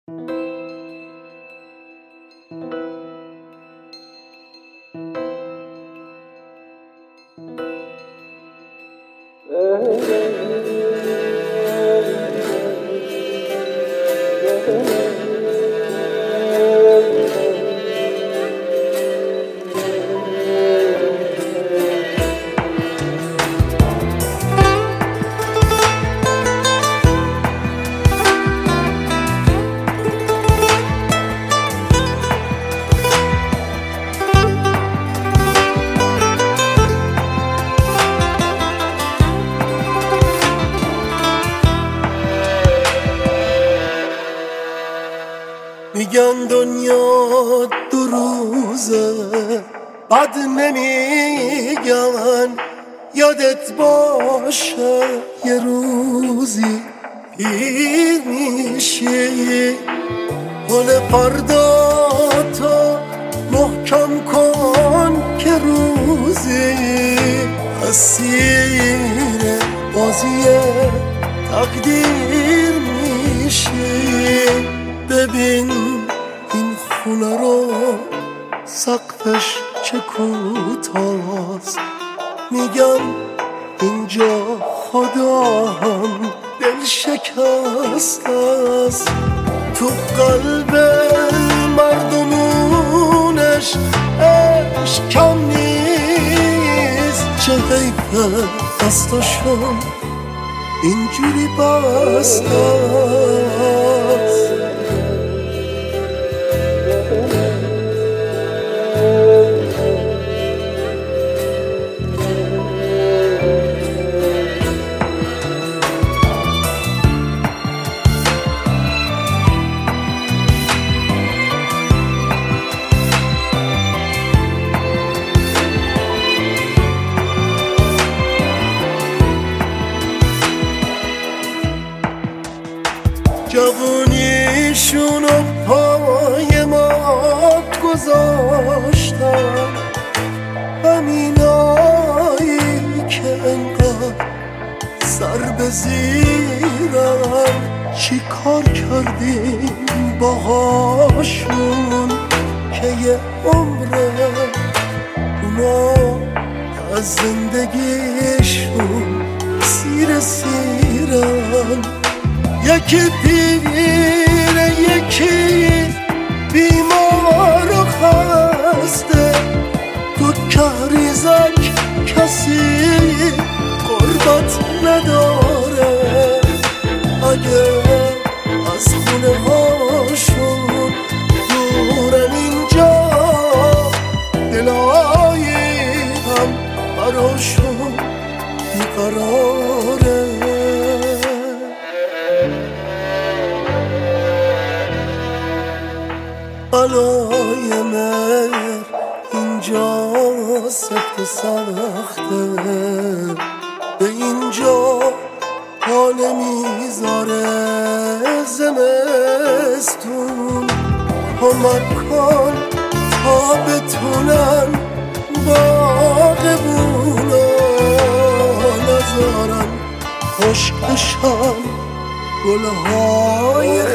میگن دنیا دو روزه بد نمیگن، یادت باشه یه روزی پیر میشی. حال فردا تو محکم کن که روزی اسیر بازی تقدیر میشی. ببین این خونه رو سقفش چه کوتاست، میگم اینجا خدا هم دل شکست است. تو قلب مردمونش عشق کم نیست، چه حیفه دستاشون اینجوری بست است. جوونیشونو پای ما گذاشتن، همینایی که انقدر سر به زیرن. چی کار کردیم باهاشون که یه عمره اونا از زندگیشون سیر سیرن. یکی پیره یکی بیمار و خسته، تو کهریزک کسی قربت نداره. اگه از خونه هاشون دورن اینجا، دلایی هم براشون بیقراره. بلای مهر اینجا سخت و سخته، به اینجا پا نمیذاره زمستون. کمک کن تا بتونن باغبونا نذارن خشکشن گلهای